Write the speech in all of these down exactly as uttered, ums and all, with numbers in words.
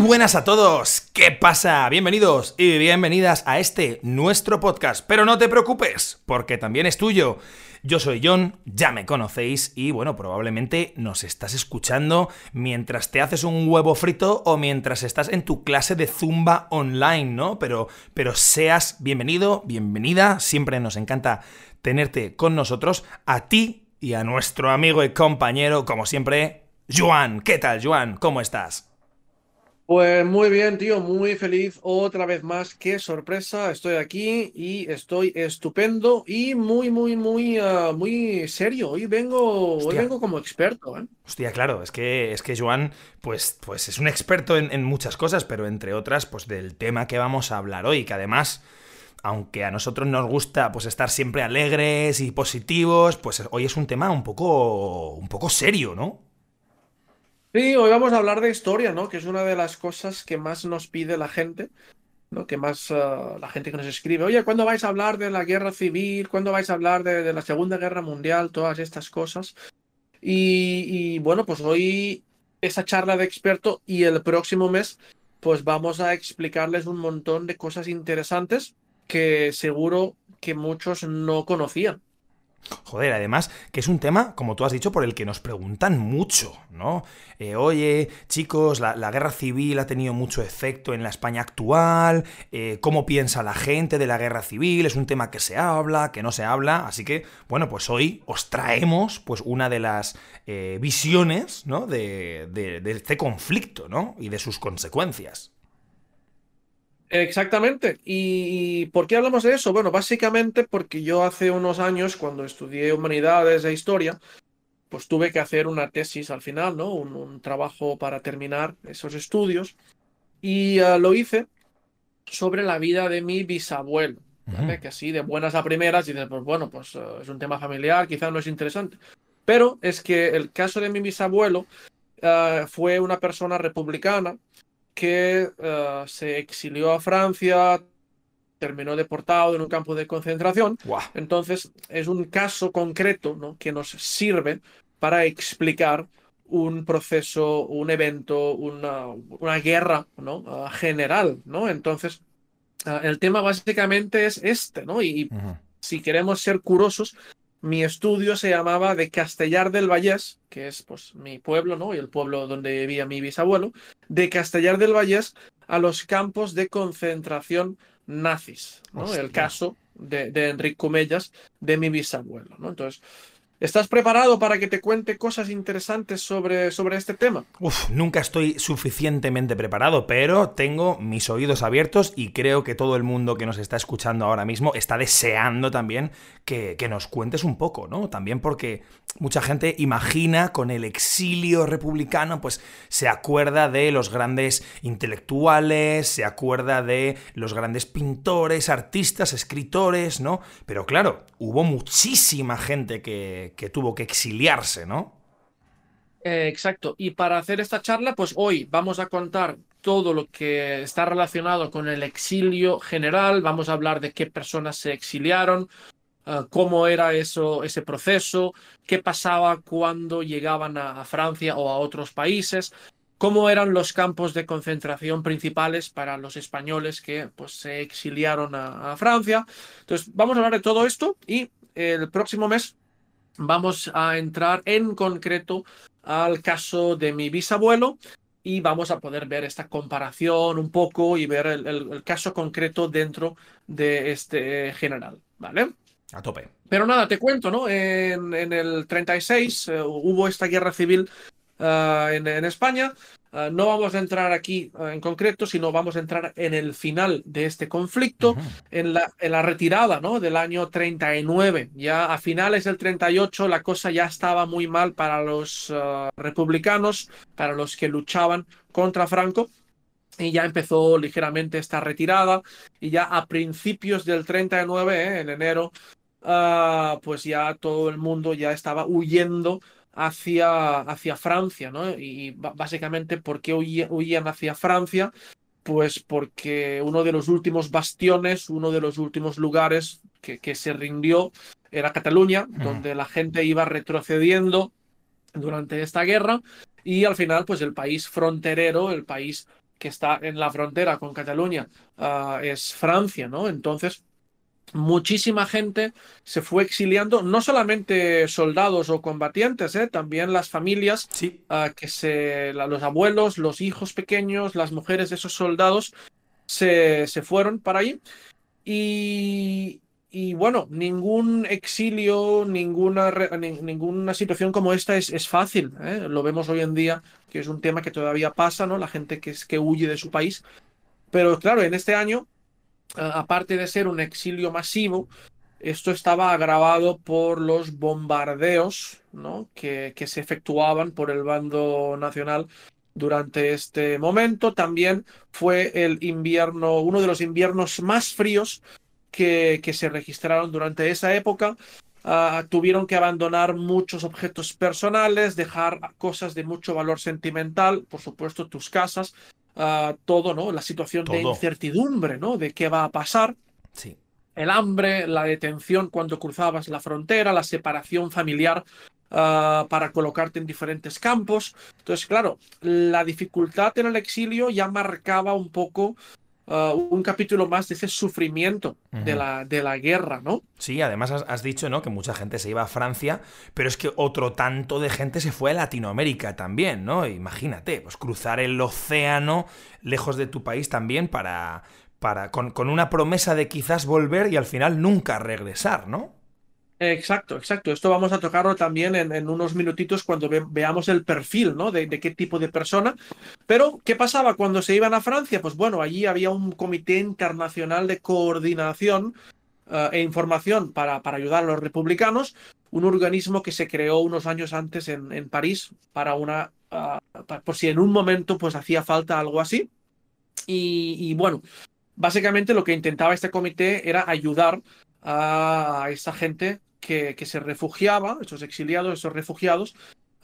buenas a todos, ¿qué pasa? Bienvenidos y bienvenidas a este nuestro podcast, pero no te preocupes, porque también es tuyo. Yo soy John, ya me conocéis y bueno, probablemente nos estás escuchando mientras te haces un huevo frito o mientras estás en tu clase de Zumba online, ¿no? Pero, pero seas bienvenido, bienvenida, siempre nos encanta tenerte con nosotros, a ti y a nuestro amigo y compañero, como siempre, Joan. ¿Qué tal, Joan? ¿Cómo estás? Pues muy bien, tío, muy feliz otra vez más. Qué sorpresa, estoy aquí y estoy estupendo y muy, muy, muy, ah, muy serio. Hoy vengo, hoy Hostia. vengo como experto, ¿eh? Hostia, claro, es que, es que Joan, pues, pues es un experto en, en muchas cosas, pero entre otras, pues del tema que vamos a hablar hoy, que además, aunque a nosotros nos gusta pues estar siempre alegres y positivos, pues hoy es un tema un poco, un poco serio, ¿no? Sí, hoy vamos a hablar de historia, ¿no? Que es una de las cosas que más nos pide la gente, ¿no? Que más ah, la gente que nos escribe, oye, ¿cuándo vais a hablar de la guerra civil? ¿Cuándo vais a hablar de, de la Segunda Guerra Mundial? Todas estas cosas. Y, y bueno, pues hoy esa charla de experto y el próximo mes, pues vamos a explicarles un montón de cosas interesantes que seguro que muchos no conocían. Joder, además, que es un tema, como tú has dicho, por el que nos preguntan mucho, ¿no? Eh, oye, chicos, la, la guerra civil ha tenido mucho efecto en la España actual, eh, ¿cómo piensa la gente de la guerra civil? Es un tema que se habla, que no se habla, así que, bueno, pues hoy os traemos pues una de las eh, visiones, ¿no? De, de, de este conflicto, ¿no? Y de sus consecuencias. Exactamente. ¿Y por qué hablamos de eso? Bueno, básicamente porque yo hace unos años, cuando estudié humanidades e historia, pues tuve que hacer una tesis al final, ¿no? Un, un trabajo para terminar esos estudios. Y ah, lo hice sobre la vida de mi bisabuelo, Ujú. ¿vale? Que así de buenas a primeras dices, pues bueno, pues eh, es un tema familiar, quizás no es interesante. Pero es que el caso de mi bisabuelo eh, fue una persona republicana que eh, se exilió a Francia, terminó deportado en un campo de concentración. Guau. Entonces, es un caso concreto, ¿no? Que nos sirve para explicar un proceso, un evento, una, una guerra, ¿no? Ah, general, ¿no? Entonces, Ah, el tema básicamente es este, ¿no? Y, y Ujú. si queremos ser curosos, mi estudio se llamaba de Castellar del Vallès, que es pues mi pueblo, ¿no? Y el pueblo donde vivía mi bisabuelo, de Castellar del Vallès a los campos de concentración nazis, ¿no? El Hostia. caso de, de Enric Comellas, de mi bisabuelo, ¿no? Entonces, ¿estás preparado para que te cuente cosas interesantes sobre, sobre este tema? Uf, nunca estoy suficientemente preparado, pero tengo mis oídos abiertos y creo que todo el mundo que nos está escuchando ahora mismo está deseando también que, que nos cuentes un poco, ¿no? También porque mucha gente imagina con el exilio republicano, pues se acuerda de los grandes intelectuales, se acuerda de los grandes pintores, artistas, escritores, ¿no? Pero claro, hubo muchísima gente que, que tuvo que exiliarse, ¿no? Eh, exacto. Y para hacer esta charla, pues hoy vamos a contar todo lo que está relacionado con el exilio general. Vamos a hablar de qué personas se exiliaron, eh, cómo era eso, ese proceso, qué pasaba cuando llegaban a, a Francia o a otros países, cómo eran los campos de concentración principales para los españoles que pues, se exiliaron a, a Francia. Entonces, vamos a hablar de todo esto y el próximo mes vamos a entrar en concreto al caso de mi bisabuelo y vamos a poder ver esta comparación un poco y ver el, el- el caso concreto dentro de este general, ¿vale? A tope. Pero nada, te cuento, ¿no? En, en el treinta y seis eh, hubo esta guerra civil ah, en, en España. Ah, no vamos a entrar aquí ah, en concreto, sino vamos a entrar en el final de este conflicto, Ujú. en la, en la retirada, ¿no? Del año treinta y nueve. Ya a finales del treinta y ocho la cosa ya estaba muy mal para los ah, republicanos, para los que luchaban contra Franco. Y ya empezó ligeramente esta retirada. Y ya a principios del treinta y nueve, eh, en enero, ah, pues ya todo el mundo ya estaba huyendo hacia, hacia Francia, ¿no? Y ba- básicamente, ¿por qué huye- huían hacia Francia? Pues porque uno de los últimos bastiones, uno de los últimos lugares que, que se rindió era Cataluña, Ujú. donde la gente iba retrocediendo durante esta guerra y al final, pues el país fronterero, el país que está en la frontera con Cataluña, uh, es Francia, ¿no? Entonces, muchísima gente se fue exiliando, no solamente soldados o combatientes, ¿eh? También las familias, Sí. uh, que se, la, los abuelos, los hijos pequeños, las mujeres de esos soldados se, se fueron para ahí. Y, y bueno, ningún exilio, ninguna, re- ni- ninguna situación como esta es, es fácil, ¿eh? Lo vemos hoy en día, que es un tema que todavía pasa, ¿no? La gente que, es, que huye de su país. Pero claro, en este año, a- aparte de ser un exilio masivo, esto estaba agravado por los bombardeos, ¿no? que, que se efectuaban por el bando nacional durante este momento. También fue el invierno, uno de los inviernos más fríos que, que se registraron durante esa época. Ah, tuvieron que abandonar muchos objetos personales, dejar cosas de mucho valor sentimental, por supuesto, tus casas, ah, todo, ¿no? La situación de Todo. incertidumbre, ¿no? De qué va a pasar, Sí. el hambre, la detención cuando cruzabas la frontera, la separación familiar, uh, para colocarte en diferentes campos. Entonces, claro, la dificultad en el exilio ya marcaba un poco, uh, un capítulo más de ese sufrimiento de Ujú. la, de la guerra, ¿no? Sí, además has, has dicho, ¿no? Que mucha gente se iba a Francia, pero es que otro tanto de gente se fue a Latinoamérica también, ¿no? Imagínate, pues cruzar el océano lejos de tu país también para, para con, con una promesa de quizás volver y al final nunca regresar, ¿no? Exacto, exacto. Esto vamos a tocarlo también en, en unos minutitos cuando ve- veamos el perfil, ¿no? De, de qué tipo de persona. Pero, ¿qué pasaba cuando se iban a Francia? Pues bueno, allí había un comité internacional de coordinación, eh, e información para, para ayudar a los republicanos, un organismo que se creó unos años antes en, en París para una, ah, pa- por si en un momento pues hacía falta algo así. Y, y bueno, básicamente lo que intentaba este comité era ayudar a, a esa gente que, que se refugiaba, esos exiliados, esos refugiados,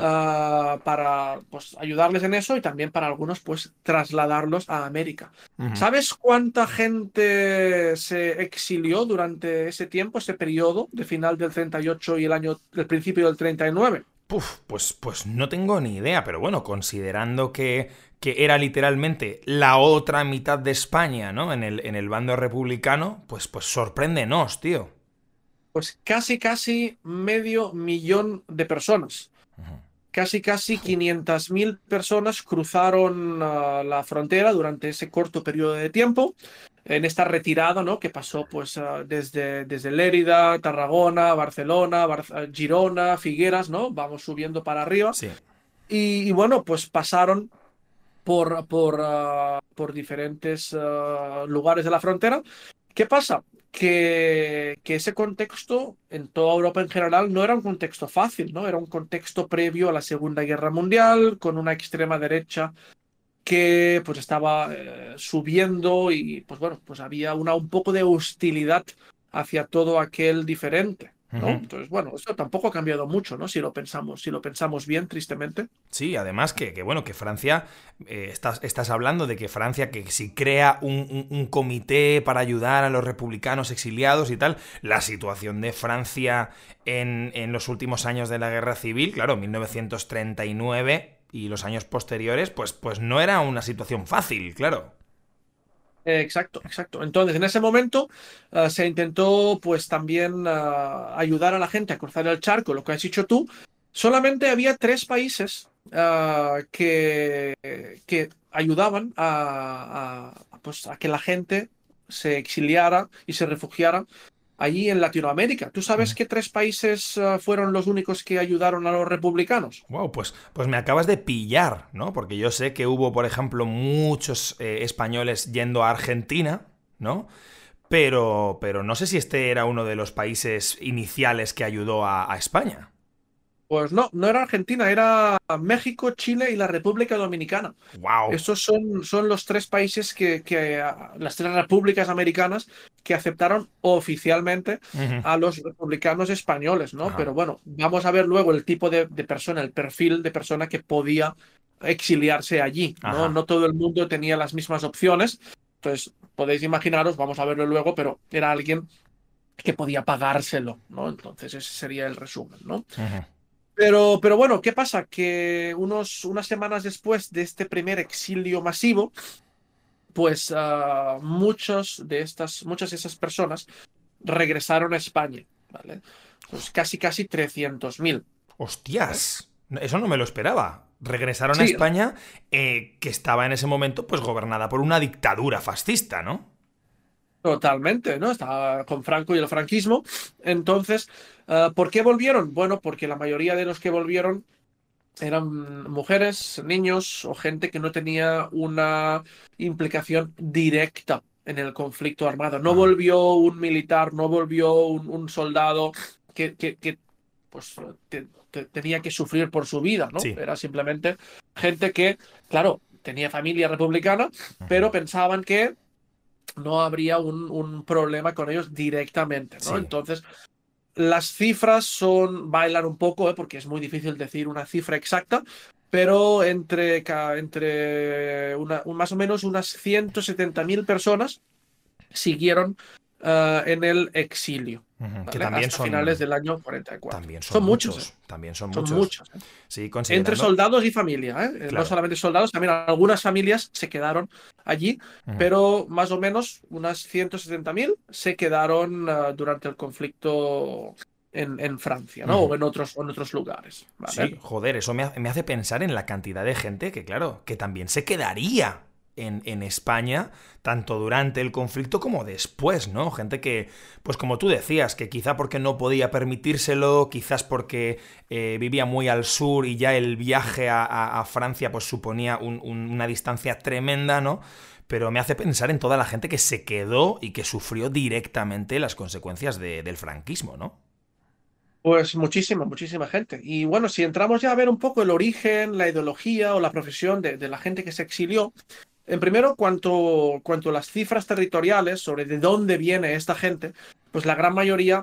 ah, para pues, ayudarles en eso y también para algunos pues trasladarlos a América. Ujú. ¿Sabes cuánta gente se exilió durante ese tiempo, ese periodo de final del treinta y ocho y el año, el principio del treinta y nueve? Puf, pues, pues no tengo ni idea, pero bueno, considerando que, que era literalmente la otra mitad de España, ¿no? En el, en el bando republicano, pues, pues sorpréndenos, tío. Pues casi, casi medio millón de personas. Casi, casi quinientas mil personas cruzaron, uh, la frontera durante ese corto periodo de tiempo, en esta retirada, ¿no? Que pasó pues, uh, desde, desde Lérida, Tarragona, Barcelona, Bar- uh, Girona, Figueras, ¿no? Vamos subiendo para arriba. Sí. Y, y bueno, pues pasaron por, por, uh, por diferentes uh, lugares de la frontera. ¿Qué pasa? Que, que ese contexto en toda Europa en general no era un contexto fácil, ¿no? Era un contexto previo a la Segunda Guerra Mundial, con una extrema derecha que pues estaba, eh, subiendo y pues bueno, pues había una, un poco de hostilidad hacia todo aquel diferente, ¿no? Ujú. Entonces, bueno, esto tampoco ha cambiado mucho, ¿no? Si lo pensamos, si lo pensamos bien, tristemente. Sí, además que, que, bueno, que Francia, eh, estás, estás hablando de que Francia, que si crea un, un- un comité para ayudar a los republicanos exiliados y tal, la situación de Francia en, en los últimos años de la Guerra Civil, claro, mil novecientos treinta y nueve y los años posteriores, pues, pues no era una situación fácil, claro. Eh, Exacto, exacto. Entonces, en ese momento, eh, se intentó, pues, también, eh, ayudar a la gente a cruzar el charco, lo que has dicho tú. Solamente había tres países, eh, que, que ayudaban a, a, pues, a que la gente se exiliara y se refugiara allí en Latinoamérica. ¿Tú sabes qué tres países, eh, fueron los únicos que ayudaron a los republicanos? Wow, pues, pues me acabas de pillar, ¿no? Porque yo sé que hubo, por ejemplo, muchos eh, españoles yendo a Argentina, ¿no? Pero, pero no sé si este era uno de los países iniciales que ayudó a, a España. Pues no, no era Argentina, era México, Chile y la República Dominicana. ¡Wow! Estos son, son los tres países que, que, ah, las tres repúblicas americanas que aceptaron oficialmente Ujú. a los republicanos españoles, ¿no? Ajá, Pero bueno, vamos a ver luego el tipo de, de persona, el perfil de persona que podía exiliarse allí, ¿no? ajá, No todo el mundo tenía las mismas opciones. Entonces, podéis imaginaros, vamos a verlo luego, pero era alguien que podía pagárselo, ¿no? Entonces, ese sería el resumen, ¿no? ujú. Pero, pero bueno, ¿qué pasa? Que unos, unas semanas después de este primer exilio masivo, pues uh, muchos de estas, muchas de esas personas regresaron a España, ¿vale? Pues casi, casi trescientos mil. ¿Vale? ¡Hostias! Eso no me lo esperaba. Regresaron a Sí, España, eh, que estaba en ese momento pues gobernada por una dictadura fascista, ¿no? totalmente, ¿no? Estaba con Franco y el franquismo. Entonces, uh, ¿por qué volvieron? Bueno, porque la mayoría de los que volvieron eran mujeres, niños o gente que no tenía una implicación directa en el conflicto armado. No Ajá. volvió un militar, no volvió un, un soldado que, que, que, pues, te- te- tenía que sufrir por su vida, ¿no? Sí. Era simplemente gente que, claro, tenía familia republicana, Ujú. pero pensaban que no habría un, un problema con ellos directamente, ¿no? Sí. Entonces, las cifras son, bailan un poco, ¿eh? Porque es muy difícil decir una cifra exacta, pero entre, ca- entre una, un- más o menos unas ciento setenta mil personas siguieron eh, en el exilio, Ujú. Que ¿vale? también Hasta finales son. del año cuarenta y cuatro. También son Son muchos, ¿eh? muchos. También son Son muchos. muchos, ¿eh? Sí, Entre considerando. soldados y familia, ¿eh? Eh, No Claro. solamente soldados, también algunas familias se quedaron allí, Ujú. pero más o menos unas ciento setenta mil se quedaron eh, durante el conflicto en, en Francia, ¿no? Ujú. O en otros, o en otros lugares, ¿vale? Sí, joder, eso me, ha- me hace pensar en la cantidad de gente que, claro, que también se quedaría en, en España, tanto durante el conflicto como después, ¿no? Gente que, pues como tú decías, que quizá porque no podía permitírselo, quizás porque eh, vivía muy al sur y ya el viaje a, a- a Francia pues suponía un- un- una distancia tremenda, ¿no? Pero me hace pensar en toda la gente que se quedó y que sufrió directamente las consecuencias de- del franquismo, ¿no? Pues muchísima, muchísima gente. Y bueno, si entramos ya a ver un poco el origen, la ideología o la profesión de, de la gente que se exilió, en primero, cuanto, cuanto a las cifras territoriales sobre de dónde viene esta gente, pues la gran mayoría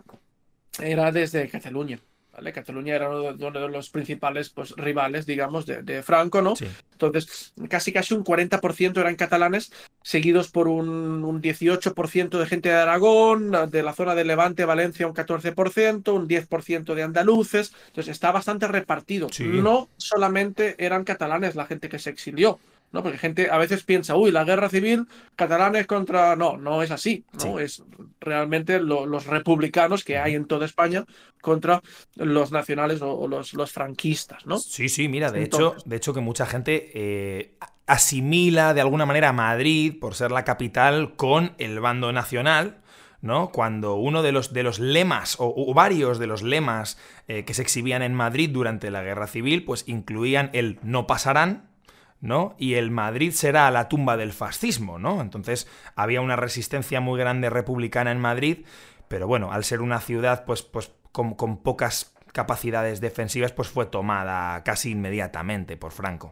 era desde Cataluña. ¿Vale? Cataluña era uno de, uno de los principales pues, rivales, digamos, de, de Franco, ¿no? Sí. Entonces, casi casi un cuarenta por ciento eran catalanes, seguidos por un, un dieciocho por ciento de gente de Aragón, de la zona de Levante, Valencia un catorce por ciento, un diez por ciento de andaluces. Entonces, está bastante repartido. Sí. No solamente eran catalanes la gente que se exilió, ¿no? Porque gente a veces piensa, uy, la guerra civil, catalanes contra... No, no es así, Sí. ¿no? Es realmente lo, los republicanos que hay Ujú. en toda España contra los nacionales o, o los, los franquistas, ¿no? Sí, sí, mira, de hecho, Entonces, de hecho que mucha gente eh, asimila de alguna manera a Madrid, por ser la capital, con el bando nacional, ¿no? Cuando uno de los, de los lemas, o, o varios de los lemas eh, que se exhibían en Madrid durante la Guerra Civil, pues incluían el no pasarán, ¿no? Y el Madrid será la tumba del fascismo, ¿no? Entonces había una resistencia muy grande republicana en Madrid, pero bueno, al ser una ciudad pues, pues con, con pocas capacidades defensivas, pues fue tomada casi inmediatamente por Franco.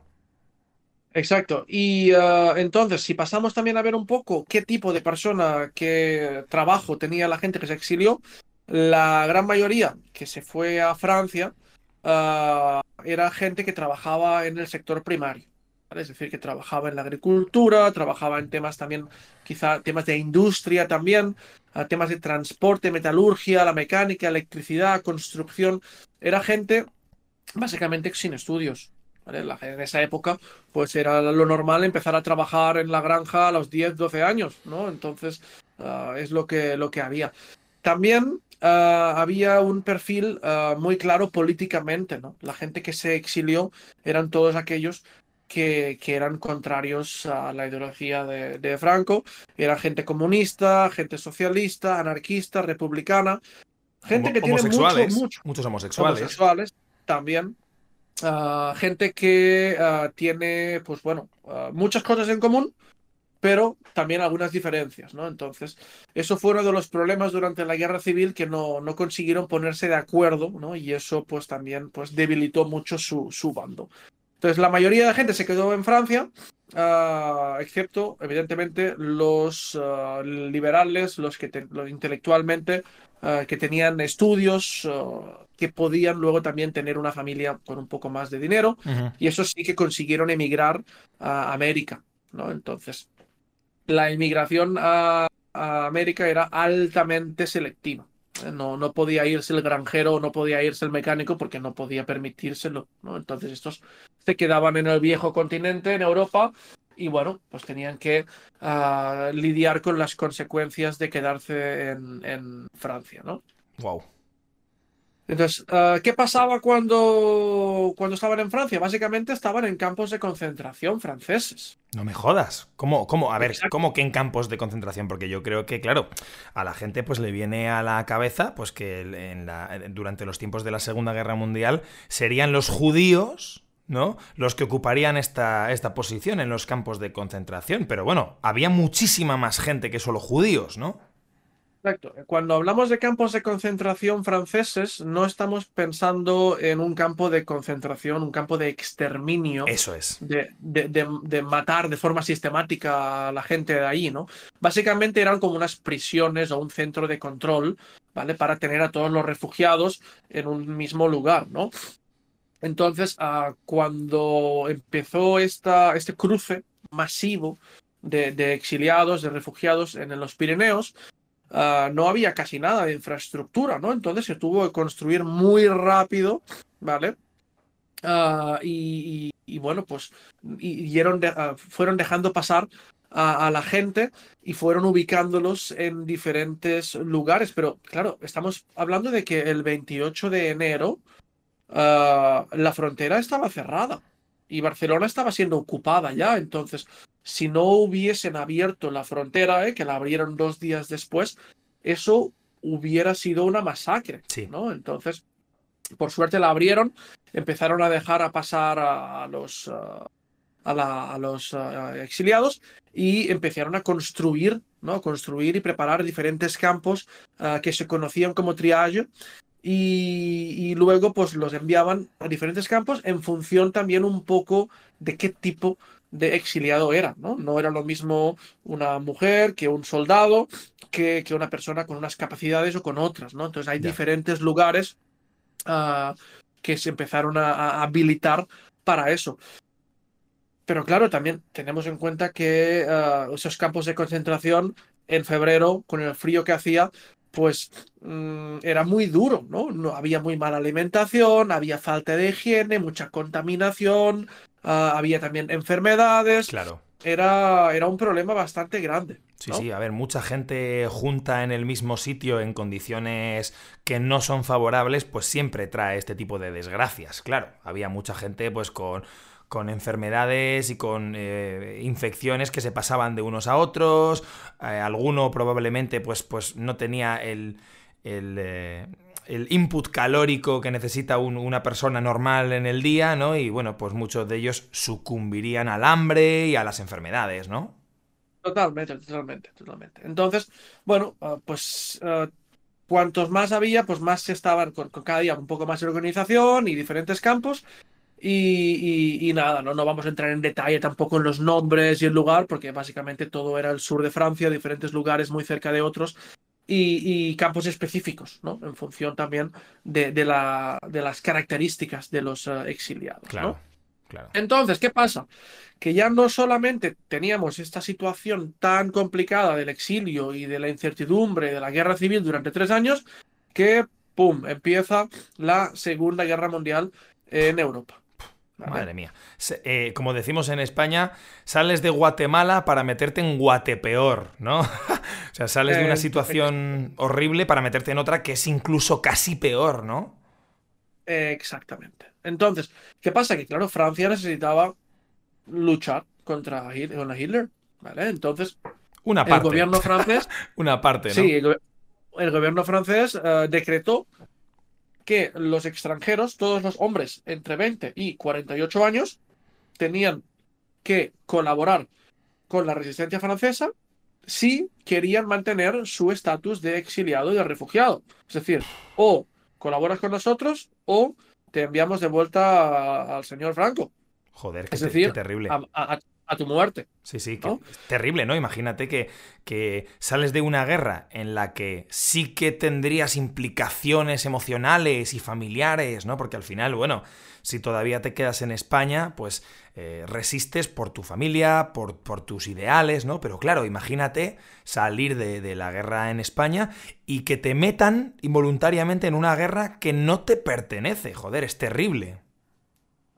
exacto. Y eh, entonces, si pasamos también a ver un poco qué tipo de persona, qué trabajo tenía la gente que se exilió, la gran mayoría que se fue a Francia eh, era gente que trabajaba en el sector primario. ¿Vale? Es decir, que trabajaba en la agricultura, trabajaba en temas también, quizá temas de industria también, eh, temas de transporte, metalurgia, la mecánica, electricidad, construcción. Era gente básicamente sin estudios. ¿Vale? La- en esa época, pues era lo normal empezar a trabajar en la granja a los diez doce años, ¿no? Entonces, ah, es lo que, lo que había. También ah, había un perfil ah, muy claro políticamente, ¿no? La gente que se exilió eran todos aquellos que, que eran contrarios a la ideología de, de Franco. Era gente comunista, gente socialista, anarquista, republicana, gente Homo- que tiene mucho, homosexuales, mucho muchos homosexuales. homosexuales también. Ah, gente que ah, tiene, pues bueno, ah, muchas cosas en común, pero también algunas diferencias, ¿no? Entonces, eso fue uno de los problemas durante la guerra civil que no, no consiguieron ponerse de acuerdo, ¿no? Y eso, pues también, pues debilitó mucho su, su bando. Entonces, la mayoría de la gente se quedó en Francia, ah, excepto, evidentemente, los ah, liberales, los que te- los intelectualmente, ah, que tenían estudios, ah, que podían luego también tener una familia con un poco más de dinero, Ujú. y eso sí que consiguieron emigrar a América, ¿no? Entonces, la inmigración a, a América era altamente selectiva. ¿Eh? No, no podía irse el granjero, no podía irse el mecánico porque no podía permitírselo, ¿no? Entonces estos se quedaban en el viejo continente, en Europa, y bueno, pues tenían que uh, lidiar con las consecuencias de quedarse en, en Francia, ¿no? Wow. Entonces, uh, ¿qué pasaba cuando, cuando estaban en Francia? Básicamente estaban en campos de concentración franceses. No me jodas. ¿Cómo, cómo? A ver, Exacto. ¿cómo que en campos de concentración? Porque yo creo que, claro, a la gente pues le viene a la cabeza pues que en la, durante los tiempos de la Segunda Guerra Mundial serían los judíos, ¿no?, los que ocuparían esta, esta posición en los campos de concentración. Pero bueno, había muchísima más gente que solo judíos, ¿no? Exacto. Cuando hablamos de campos de concentración franceses, no estamos pensando en un campo de concentración, un campo de exterminio, Eso es. de, de, de, de matar de forma sistemática a la gente de ahí, ¿no? Básicamente eran como unas prisiones o un centro de control, ¿vale? Para tener a todos los refugiados en un mismo lugar, ¿no? Entonces, uh, cuando empezó esta, este cruce masivo de, de exiliados, de refugiados en, en los Pirineos, Uh, no había casi nada de infraestructura, ¿no? Entonces se tuvo que construir muy rápido, ¿vale? Uh, y, y, y, bueno, pues y, y eran de, uh, fueron dejando pasar a, a la gente y fueron ubicándolos en diferentes lugares. Pero claro, estamos hablando de que el veintiocho de enero uh, la frontera estaba cerrada y Barcelona estaba siendo ocupada ya. Entonces, si no hubiesen abierto la frontera, ¿eh?, que la abrieron dos días después, eso hubiera sido una masacre, Sí. ¿no? Entonces, por suerte la abrieron, empezaron a dejar a pasar a, a los, uh, a, la, a los uh, exiliados y empezaron a construir, ¿no? Construir y preparar diferentes campos uh, que se conocían como triage. Y, y luego pues los enviaban a diferentes campos en función también un poco de qué tipo de exiliado era, ¿no? No era lo mismo una mujer que un soldado, que, que una persona con unas capacidades o con otras, ¿no? Entonces hay Ya. diferentes lugares uh, que se empezaron a, a habilitar para eso. Pero claro, también tenemos en cuenta que uh, esos campos de concentración en febrero, con el frío que hacía, pues mmm, era muy duro, ¿no? No había muy mala alimentación, había falta de higiene, mucha contaminación, uh, había también enfermedades. Claro. Era, era un problema bastante grande, Sí, ¿no? sí, a ver, mucha gente junta en el mismo sitio en condiciones que no son favorables, pues siempre trae este tipo de desgracias. Claro, había mucha gente pues con, con enfermedades y con eh, infecciones que se pasaban de unos a otros. Eh, alguno probablemente pues, pues no tenía el, el, eh, el input calórico que necesita un, una persona normal en el día, ¿no? Y bueno, pues muchos de ellos sucumbirían al hambre y a las enfermedades, ¿no? Totalmente, totalmente, totalmente. Entonces, bueno, uh, pues uh, cuantos más había, pues más se estaban con, con cada día un poco más de organización y diferentes campos. Y, y, y nada, ¿no? No vamos a entrar en detalle tampoco en los nombres y el lugar, porque básicamente todo era el sur de Francia, diferentes lugares muy cerca de otros, y, y campos específicos, ¿no? En función también de, de, la, de las características de los uh, exiliados, Claro, ¿no? claro. Entonces, ¿qué pasa? Que ya no solamente teníamos esta situación tan complicada del exilio y de la incertidumbre de la guerra civil durante tres años, que, ¡pum!, empieza la Segunda Guerra Mundial en Europa. ¿Vale? Madre mía. Se, eh, como decimos en España, sales de Guatemala para meterte en Guatepeor, ¿no? O sea, sales de una Eh, situación horrible para meterte en otra que es incluso casi peor, ¿no? eh, exactamente. Entonces, ¿qué pasa? Que claro, Francia necesitaba luchar contra, Hit- contra Hitler, ¿vale? Entonces, Una el parte. gobierno francés, Una parte, sí, ¿no? el, go- el gobierno francés eh, decretó que los extranjeros, todos los hombres entre veinte y cuarenta y ocho años, tenían que colaborar con la resistencia francesa si querían mantener su estatus de exiliado y de refugiado. Es decir, o colaboras con nosotros o te enviamos de vuelta a- al señor Franco. Joder, qué, Es te- qué decir, terrible. a, a- a tu muerte, Sí, sí, que ¿no? es terrible, ¿no? Imagínate que, que sales de una guerra en la que sí que tendrías implicaciones emocionales y familiares, ¿no? Porque al final, bueno, si todavía te quedas en España, pues eh, resistes por tu familia, por, por tus ideales, ¿no? Pero claro, imagínate salir de, de la guerra en España y que te metan involuntariamente en una guerra que no te pertenece. Joder, es terrible.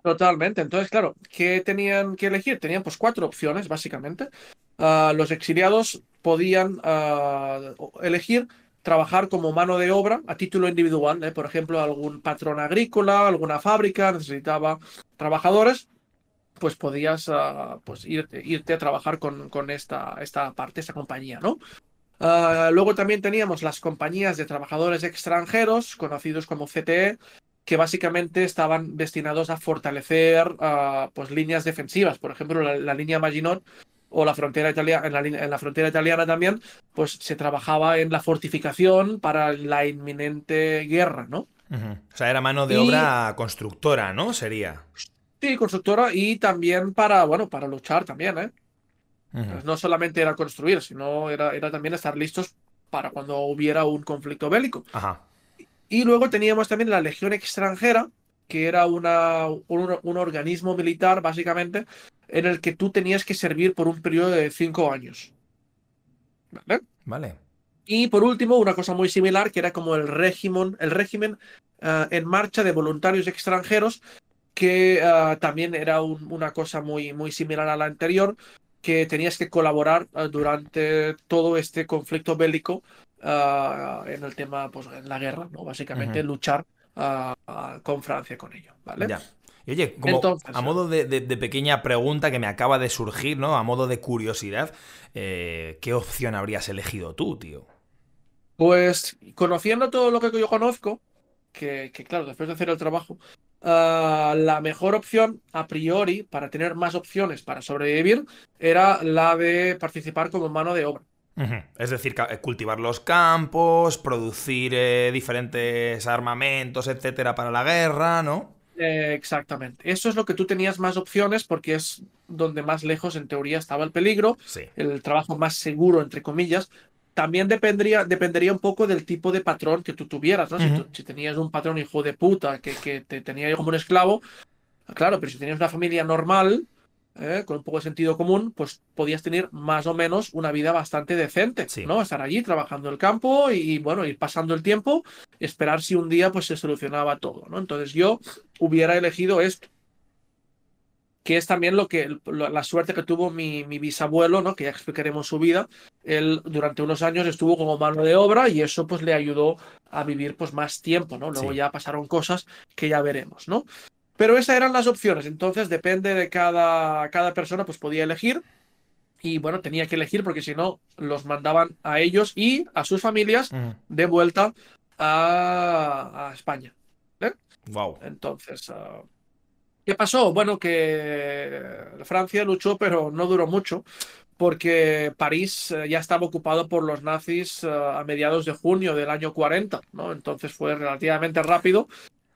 Totalmente. Entonces, claro, ¿qué tenían que elegir? Tenían pues cuatro opciones, básicamente. Ah, los exiliados podían ah, elegir trabajar como mano de obra a título individual, ¿eh? Por ejemplo, algún patrón agrícola, alguna fábrica necesitaba trabajadores, pues podías ah, pues irte, irte a trabajar con, con esta, esta parte, esta compañía, ¿no? Ah, luego también teníamos las compañías de trabajadores extranjeros, conocidos como C T E, que básicamente estaban destinados a fortalecer ah, pues, líneas defensivas. Por ejemplo, la, la línea Maginot o la frontera italiana, en la, en la frontera italiana también, pues se trabajaba en la fortificación para la inminente guerra, ¿no? Ujú. O sea, era mano de Y obra constructora, ¿no? Sería. sí, constructora y también para, bueno, para luchar también, ¿eh? Ujú. Pues no solamente era construir, sino era, era también estar listos para cuando hubiera un conflicto bélico. Ajá. Y luego teníamos también la Legión extranjera, que era una, un, un organismo militar, básicamente, en el que tú tenías que servir por un periodo de cinco años. ¿Vale? Vale. Y por último, una cosa muy similar, que era como el régimen, el régimen eh, en marcha de voluntarios extranjeros, que eh, también era un- una cosa muy, muy similar a la anterior, que tenías que colaborar eh, durante todo este conflicto bélico eh, en el tema, pues en la guerra, ¿no? Ujú. Básicamente luchar ah, ah, con Francia con ello, ¿vale? Ya. Y oye, como a Entonces, eh, modo de, de- de pequeña pregunta que me acaba de surgir, ¿no? A modo de curiosidad, eh, ¿qué opción habrías elegido tú, tío? pues conociendo todo lo que yo conozco, que, que, claro, después de hacer el trabajo, ah, la mejor opción a priori para tener más opciones para sobrevivir era la de participar como mano de obra. Ujú. Es decir, ca- eh, cultivar los campos, producir eh, diferentes armamentos, etcétera, para la guerra, ¿no? Eh, exactamente. Eso es lo que tú tenías más opciones porque es donde más lejos en teoría estaba el peligro, Sí. el trabajo más seguro, entre comillas. También dependería, dependería un poco del tipo de patrón que tú tuvieras, ¿no? Si, Ujú. tú- si tenías un patrón hijo de puta que, que te tenía como un esclavo, claro, pero si tenías una familia normal, ¿eh? Con un poco de sentido común, pues podías tener más o menos una vida bastante decente, Sí. ¿no? Estar allí trabajando el campo y, bueno, ir pasando el tiempo, esperar si un día pues se solucionaba todo, ¿no? Entonces yo hubiera elegido esto, que es también lo que lo- la suerte que tuvo mi, mi bisabuelo, ¿no? Que ya explicaremos su vida. Él durante unos años estuvo como mano de obra y eso pues le ayudó a vivir pues más tiempo, ¿no? Luego Sí. ya pasaron cosas que ya veremos, ¿no? Pero esas eran las opciones, entonces depende de cada, cada persona, pues podía elegir y bueno, tenía que elegir porque si no los mandaban a ellos y a sus familias de vuelta a, a España. ¿Eh? Wow. Entonces, ah, ¿qué pasó? Bueno, que Francia luchó, pero no duró mucho porque París eh, ya estaba ocupado por los nazis eh, a mediados de junio del año cuarenta, ¿no? Entonces fue relativamente rápido.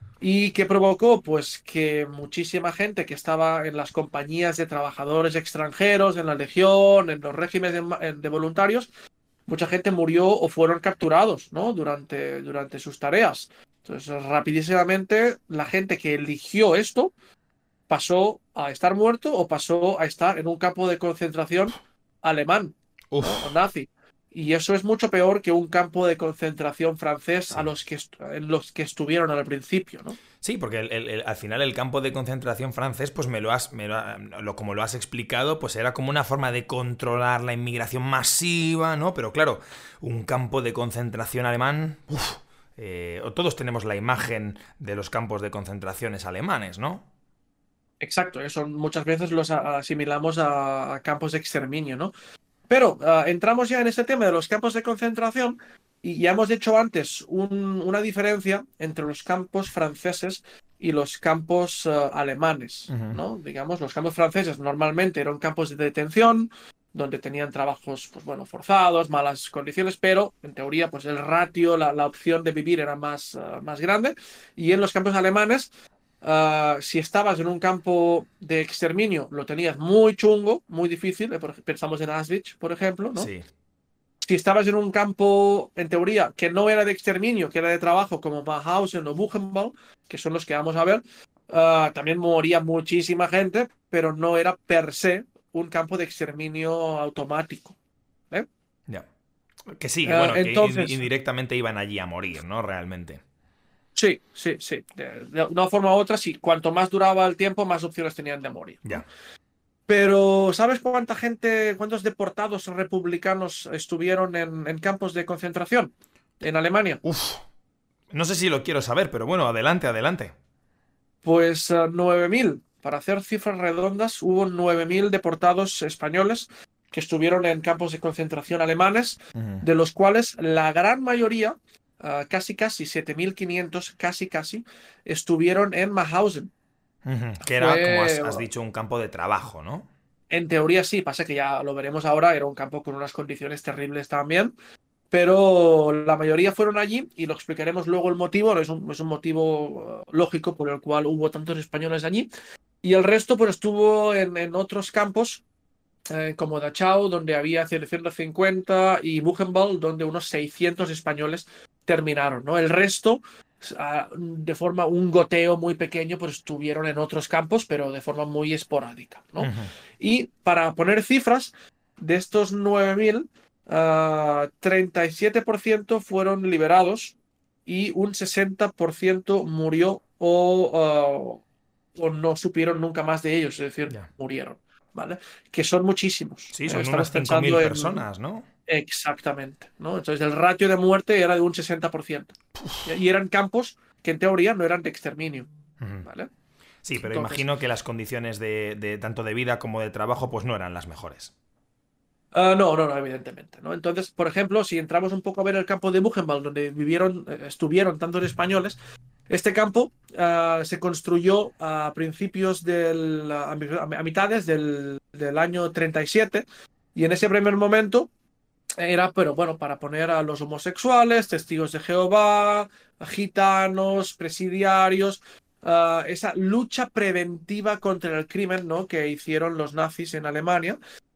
¿Y qué provocó? Pues que muchísima gente que estaba en las compañías de trabajadores extranjeros, en la Legión, en los regímenes de, de voluntarios, mucha gente murió o fueron capturados, ¿no? Durante, durante sus tareas. Entonces, rapidísimamente, la gente que eligió esto pasó a estar muerto o pasó a estar en un campo de concentración alemán, ¿no? O Uf. nazi. Y eso es mucho peor que un campo de concentración francés a Sí. los que est- en los que estuvieron al principio, ¿no? Sí, porque el- el- el- al final el campo de concentración francés, pues me lo has, me lo ha- lo- como lo has explicado, pues era como una forma de controlar la inmigración masiva, ¿no? Pero claro, un campo de concentración alemán, uf, eh, todos tenemos la imagen de los campos de concentraciones alemanes, ¿no? Exacto, eso muchas veces los a- asimilamos a, a campos de exterminio, ¿no? Pero ah, entramos ya en este tema de los campos de concentración y ya hemos dicho antes un- una diferencia entre los campos franceses y los campos ah, alemanes, Ujú. ¿no? Digamos, los campos franceses normalmente eran campos de detención donde tenían trabajos, pues bueno, forzados, malas condiciones, pero en teoría, pues el ratio, la, la opción de vivir era más, ah, más grande. Y en los campos alemanes ah, si estabas en un campo de exterminio, lo tenías muy chungo, muy difícil. eh, por ej- pensamos en Auschwitz, por ejemplo, ¿no? Sí. Si estabas en un campo, en teoría, que no era de exterminio, que era de trabajo, como Mauthausen o Buchenwald, que son los que vamos a ver, ah, también moría muchísima gente, pero no era per se un campo de exterminio automático. ¿Eh? Ya. Que sí, que Ah, bueno, que in- entonces, indirectamente iban allí a morir, ¿no? Realmente. Sí, sí, sí. De, de una forma u otra, sí. Cuanto más duraba el tiempo, más opciones tenían de morir. Ya. Pero, ¿sabes cuánta gente, cuántos deportados republicanos estuvieron en, en campos de concentración en Alemania? Uf. No sé si lo quiero saber, pero bueno, adelante, adelante. Pues uh, nueve mil. Para hacer cifras redondas, hubo nueve mil deportados españoles que estuvieron en campos de concentración alemanes, Uh-huh. de los cuales la gran mayoría, uh, casi casi siete mil quinientos, casi casi, estuvieron en Mauthausen. Uh-huh. Que era, como has, Fue, has dicho, un campo de trabajo, ¿no? en teoría sí, pasa que ya lo veremos ahora, era un campo con unas condiciones terribles también, pero la mayoría fueron allí y lo explicaremos luego el motivo, es un, es un motivo uh, lógico por el cual hubo tantos españoles allí. Y el resto pues estuvo en, en otros campos, eh, como Dachau, donde había ciento cincuenta, y Buchenwald, donde unos seiscientos españoles terminaron, ¿no? El resto, uh, de forma, un goteo muy pequeño, pues estuvieron en otros campos, pero de forma muy esporádica, ¿no? Uh-huh. Y para poner cifras, de estos nueve mil, uh, treinta y siete por ciento fueron liberados y un sesenta por ciento murió o... Uh, o no supieron nunca más de ellos, es decir, Ya. murieron, ¿vale? Que son muchísimos. Sí, ¿eh? son Estamos unas cinco mil pensando en... personas, ¿no? Exactamente, ¿no? Entonces el ratio de muerte era de un sesenta por ciento. Y eran campos que en teoría no eran de exterminio, Uh-huh. ¿vale? Sí, pero Entonces, imagino que las condiciones de, de tanto de vida como de trabajo pues no eran las mejores. uh, no, no, no, evidentemente, ¿no? Entonces, por ejemplo, si entramos un poco a ver el campo de Buchenwald, donde vivieron, eh, estuvieron tantos españoles, este campo uh, se construyó a principios del, a, a mitades del, del año treinta y siete, y en ese primer momento era, pero bueno, para poner a los homosexuales, testigos de Jehová, gitanos, presidiarios, uh, esa lucha preventiva contra el crimen, ¿no? Que hicieron los nazis en Alemania.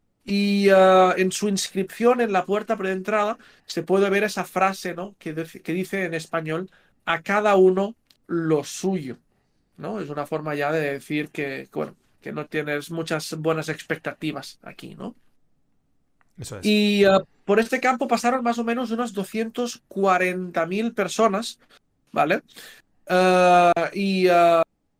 Y uh, en su inscripción en la puerta de entrada se puede ver esa frase, ¿no? Que, de, que dice en español: a cada uno lo suyo, ¿no? Es una forma ya de decir que, que, bueno, que no tienes muchas buenas expectativas aquí, ¿no? Eso es. Y uh, por este campo pasaron más o menos unas doscientas cuarenta mil personas, ¿vale? Uh, y, uh,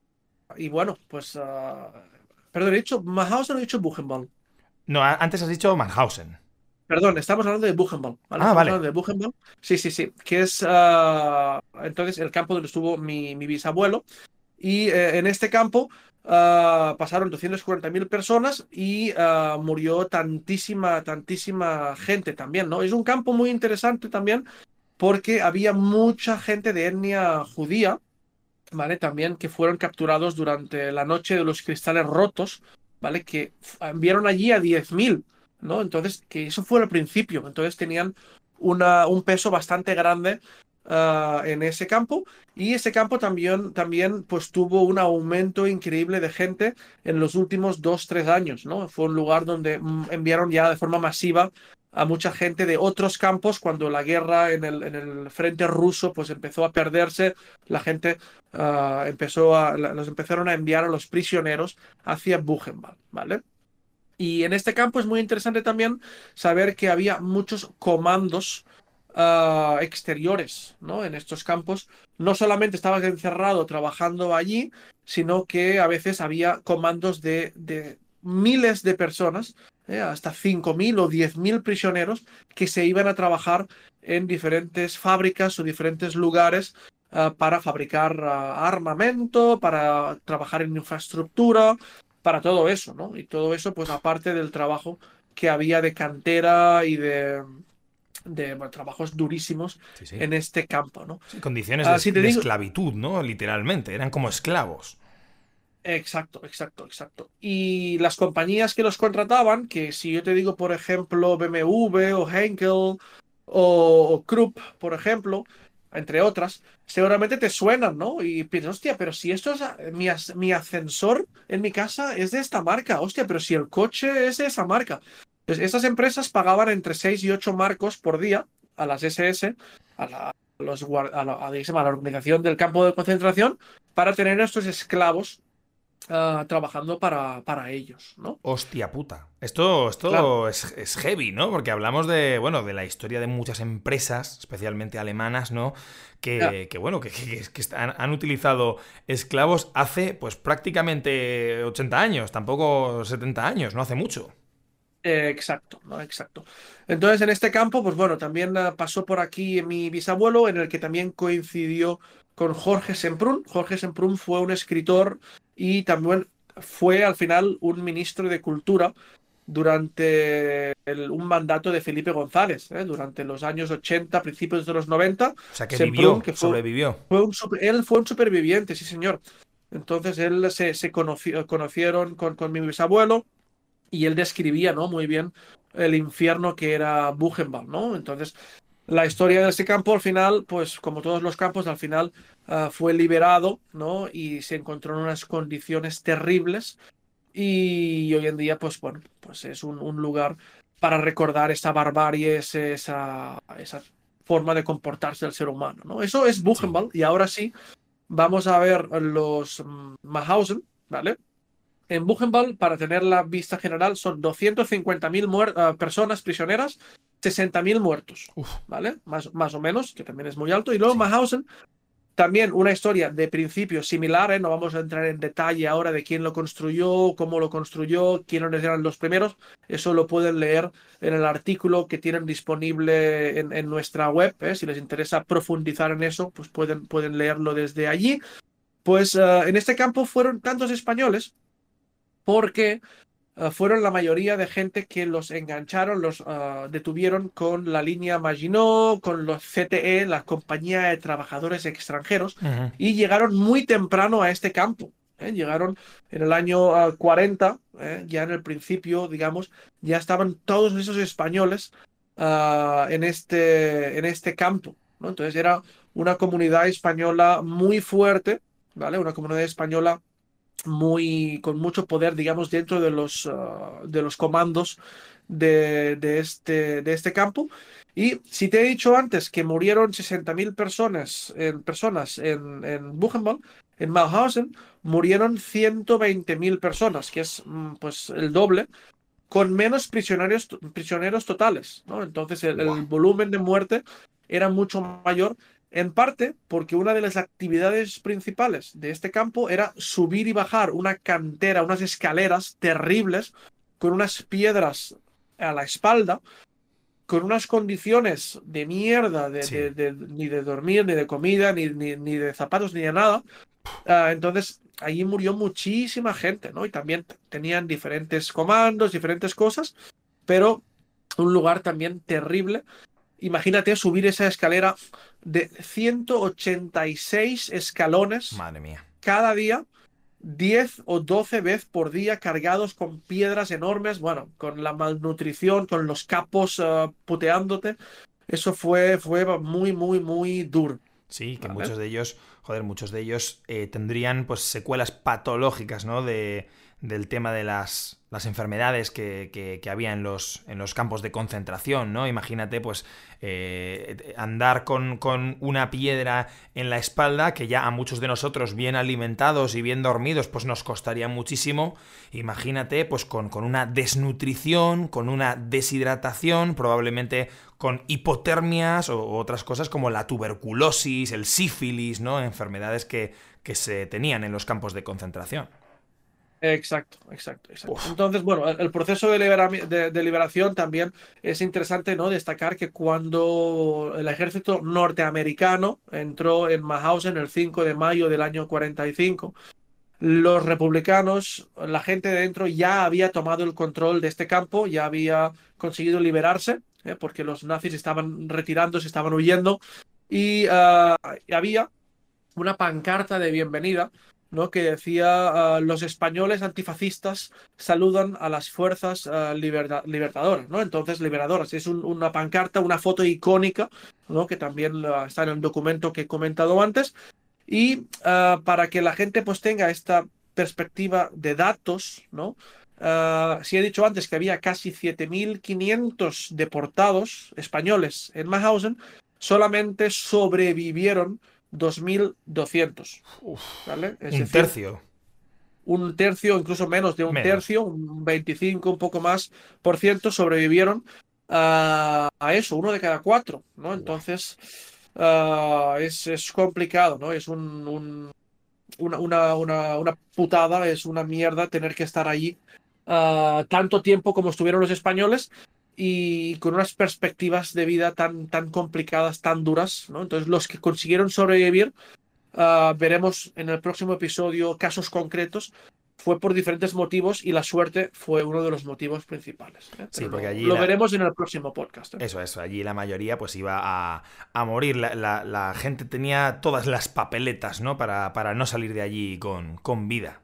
y bueno, pues... Uh, perdón, he dicho Mauthausen o he dicho Buchenwald. No, a- antes has dicho Mannhausen. Perdón, estamos hablando de Buchenwald, ¿vale? Ah, Estamos vale. hablando de Buchenwald. Sí, sí, sí. Que es uh, entonces el campo donde estuvo mi, mi bisabuelo. Y eh, en este campo uh, pasaron doscientas cuarenta mil personas y uh, murió tantísima, tantísima gente también, ¿no? Es un campo muy interesante también porque había mucha gente de etnia judía, ¿vale? También que fueron capturados durante la noche de los cristales rotos, ¿vale? Que enviaron allí a diez mil, ¿no? Entonces, que eso fue al principio. Entonces tenían una, un peso bastante grande uh, en ese campo. Y ese campo también, también pues, tuvo un aumento increíble de gente en los últimos dos, tres años, ¿no? Fue un lugar donde mm, enviaron ya de forma masiva a mucha gente de otros campos cuando la guerra en el, en el frente ruso pues empezó a perderse. La gente uh, empezó a, los empezaron a enviar a los prisioneros hacia Buchenwald, ¿vale? Y en este campo es muy interesante también saber que había muchos comandos uh, exteriores, ¿no? En estos campos no solamente estabas encerrado trabajando allí, sino que a veces había comandos de, de miles de personas, ¿eh? Hasta cinco mil o diez mil prisioneros que se iban a trabajar en diferentes fábricas o diferentes lugares uh, para fabricar uh, armamento, para trabajar en infraestructura, para todo eso, ¿no? Y todo eso, pues aparte del trabajo que había de cantera y de, de bueno, trabajos durísimos Sí, sí. en este campo, ¿no? Sí, condiciones de, Así te de digo, esclavitud, ¿no? Literalmente. Eran como esclavos. exacto, exacto, exacto. Y las compañías que los contrataban, que si yo te digo, por ejemplo, B M W o Henkel o, o Krupp, por ejemplo, entre otras, seguramente te suenan, ¿no? Y piensas, hostia, pero si esto es, mi, as- mi ascensor en mi casa es de esta marca, hostia, pero si el coche es de esa marca. Pues esas empresas pagaban entre seis y ocho marcos por día a las S S, a la, a los, guar- a la, a, digamos, a la organización del campo de concentración, para tener a estos esclavos uh, trabajando para, para ellos, ¿no? Hostia puta. Esto, Claro. esto es, es heavy, ¿no? Porque hablamos de, bueno, de la historia de muchas empresas, especialmente alemanas, ¿no? Ya. Que, que bueno, que, que, que están- han utilizado esclavos hace, pues, prácticamente ochenta años, tampoco setenta años, no hace mucho. Eh, exacto, ¿no? Exacto. Entonces, en este campo, pues bueno, también uh, pasó por aquí mi bisabuelo, en el que también coincidió con Jorge Semprún. Jorge Semprún fue un escritor y también fue al final un ministro de Cultura durante el- un mandato de Felipe González, ¿eh? Durante los años ochenta, principios de los noventa. O sea, que Semprún, vivió, que fue, sobrevivió. fue un, super- él fue un superviviente, sí, señor. Entonces, él se, se conoció- conocieron con, con mi bisabuelo y él describía, ¿no? Muy bien el infierno que era Buchenwald, ¿no? Entonces, la historia de este campo al final, pues como todos los campos, al final ah, fue liberado, ¿no? Y se encontró en unas condiciones terribles y hoy en día, pues bueno, pues es un, un lugar para recordar esa barbarie, ese- esa, esa forma de comportarse del ser humano, ¿no? Eso es Sí. Buchenwald y ahora sí, vamos a ver los mm, Mauthausen, ¿vale? En Buchenwald, para tener la vista general, son doscientas cincuenta mil uh, personas prisioneras, sesenta mil muertos, Uf, ¿vale? Más, más o menos, que también es muy alto. Y luego sí. Mauthausen, también una historia de principio similar, ¿eh? No vamos a entrar en detalle ahora de quién lo construyó, cómo lo construyó, quiénes eran los primeros. Eso lo pueden leer en el artículo que tienen disponible en, en nuestra web, ¿eh? Si les interesa profundizar en eso, pues pueden, pueden leerlo desde allí. Pues uh, en este campo fueron tantos españoles porque uh, fueron la mayoría de gente que los engancharon, los uh, detuvieron con la línea Maginot, con los C T E, la Compañía de Trabajadores Extranjeros, Ujú. y llegaron muy temprano a este campo. ¿eh? Llegaron en el año uh, cuarenta, ¿eh? Ya en el principio, digamos, ya estaban todos esos españoles uh, en, este, en este campo, ¿no? Entonces era una comunidad española muy fuerte, ¿vale? Una comunidad española muy, con mucho poder, digamos, dentro de los, uh, de los comandos de, de, este, de este campo. Y si te he dicho antes que murieron sesenta mil personas en, personas en, en Buchenwald, en Mauthausen murieron ciento veinte mil personas, que es mm, pues el doble, con menos prisioneros, prisioneros totales, ¿no? Entonces el, Buah. el volumen de muerte era mucho mayor, en parte porque una de las actividades principales de este campo era subir y bajar una cantera, unas escaleras terribles, con unas piedras a la espalda, con unas condiciones de mierda, de, Sí. de- de- ni de dormir, ni de comida, ni, ni, ni de zapatos, ni de nada. Ah, entonces, allí murió muchísima gente, ¿no? Y también t- tenían diferentes comandos, diferentes cosas, pero un lugar también terrible. Imagínate subir esa escalera de ciento ochenta y seis escalones Madre mía. cada día, diez o doce veces por día, cargados con piedras enormes, bueno, con la malnutrición, con los capos ah, puteándote. Eso fue, fue muy, muy, muy duro, Sí, que ¿vale? muchos de ellos, joder, muchos de ellos eh, tendrían pues secuelas patológicas, ¿no? De, del tema de las, las enfermedades que, que, que había en los, en los campos de concentración, ¿no? Imagínate, pues, eh, andar con, con una piedra en la espalda, que ya a muchos de nosotros, bien alimentados y bien dormidos, pues nos costaría muchísimo. Imagínate, pues, con, con una desnutrición, con una deshidratación, probablemente con hipotermias o otras cosas como la tuberculosis, el sífilis, ¿no? Enfermedades que, que se tenían en los campos de concentración. Exacto, exacto, exacto. Uf. Entonces, bueno, el el proceso de, libera- de- de liberación también es interesante, ¿no? Destacar que cuando el ejército norteamericano entró en Mauthausen el cinco de mayo del año cuarenta y cinco, los republicanos, la gente de dentro ya había tomado el control de este campo, ya había conseguido liberarse, ¿eh? Porque los nazis estaban retirándose, estaban huyendo, y ah, había una pancarta de bienvenida, ¿no? Que decía uh, los españoles antifascistas saludan a las fuerzas uh, liberta libertadoras, ¿no? Entonces, liberadoras. Es un, una pancarta, una foto icónica, ¿no? Que también uh, está en el documento que he comentado antes. Y uh, para que la gente pues tenga esta perspectiva de datos, ¿no? Uh, si he dicho antes que había casi siete mil quinientos deportados españoles en Mauthausen, solamente sobrevivieron dos mil doscientos, Uf. ¿vale? Es Un decir, tercio. un tercio, incluso menos de un Menos. tercio, un veinticinco, un poco más por ciento sobrevivieron a, a eso, uno de cada cuatro, ¿no? Entonces, uh, es, es complicado, ¿no? Es un, un, una, una, una, una putada, es una mierda tener que estar allí uh, tanto tiempo como estuvieron los españoles y con unas perspectivas de vida tan, tan complicadas, tan duras, ¿no? Entonces, los que consiguieron sobrevivir, uh, veremos en el próximo episodio casos concretos. Fue por diferentes motivos y la suerte fue uno de los motivos principales, ¿eh? Sí, Pero porque lo, allí lo la... veremos en el próximo podcast, ¿eh? Eso, eso, allí la mayoría pues iba a, a morir. La, la, la gente tenía todas las papeletas, ¿no? Para, para no salir de allí con, con vida.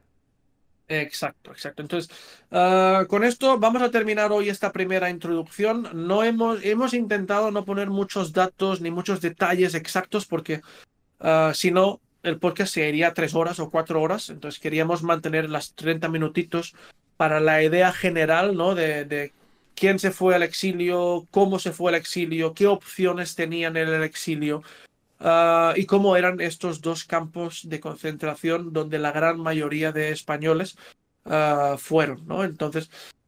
Exacto, exacto. Entonces, uh, con esto vamos a terminar hoy esta primera introducción. No hemos, hemos intentado no poner muchos datos ni muchos detalles exactos porque uh, si no, el podcast se iría tres horas o cuatro horas. Entonces queríamos mantener las treinta minutitos para la idea general, ¿no? De, de quién se fue al exilio, cómo se fue al exilio, qué opciones tenían en el exilio. Uh, y cómo eran estos dos campos de concentración donde la gran mayoría de españoles uh, fueron, ¿no? Entonces,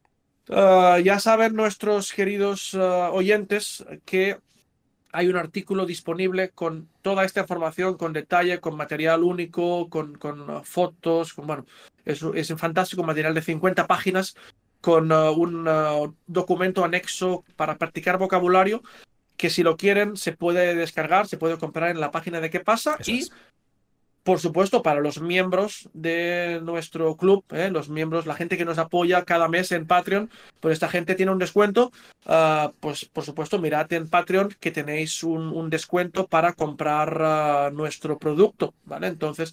uh, ya saben nuestros queridos uh, oyentes que hay un artículo disponible con toda esta información, con detalle, con material único, con, con uh, fotos, con, bueno, es, es un fantástico material de cincuenta páginas con uh, un uh, documento anexo para practicar vocabulario que si lo quieren se puede descargar, se puede comprar en la página de Qué Pasa. Eso Y, es. por supuesto, para los miembros de nuestro club, ¿eh? Los miembros, la gente que nos apoya cada mes en Patreon, pues esta gente tiene un descuento. Uh, pues, por supuesto, mirad en Patreon que tenéis un, un descuento para comprar uh, nuestro producto, ¿vale? Entonces,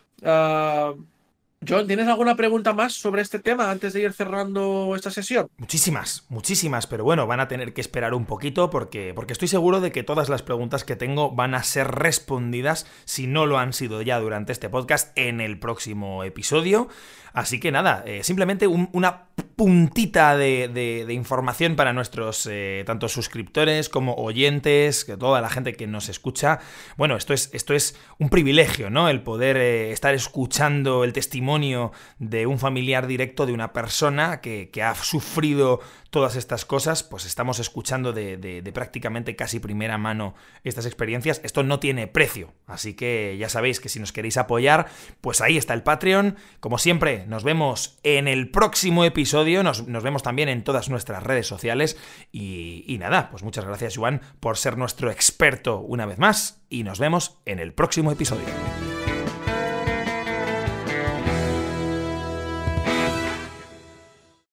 uh, John, ¿tienes alguna pregunta más sobre este tema antes de ir cerrando esta sesión? Muchísimas, muchísimas, pero bueno, van a tener que esperar un poquito porque, porque estoy seguro de que todas las preguntas que tengo van a ser respondidas, si no lo han sido ya durante este podcast, en el próximo episodio. Así que nada, eh, simplemente un, una puntita de, de, de información para nuestros eh, tanto suscriptores como oyentes, que toda la gente que nos escucha. Bueno, esto es, esto es un privilegio, ¿no? El poder eh, estar escuchando el testimonio de un familiar directo de una persona que, que ha sufrido todas estas cosas, pues estamos escuchando de, de, de prácticamente casi primera mano estas experiencias. Esto no tiene precio, así que ya sabéis que si nos queréis apoyar, pues ahí está el Patreon. Como siempre, nos vemos en el próximo episodio, nos, nos vemos también en todas nuestras redes sociales y, y nada, pues muchas gracias, Joan, por ser nuestro experto una vez más y nos vemos en el próximo episodio.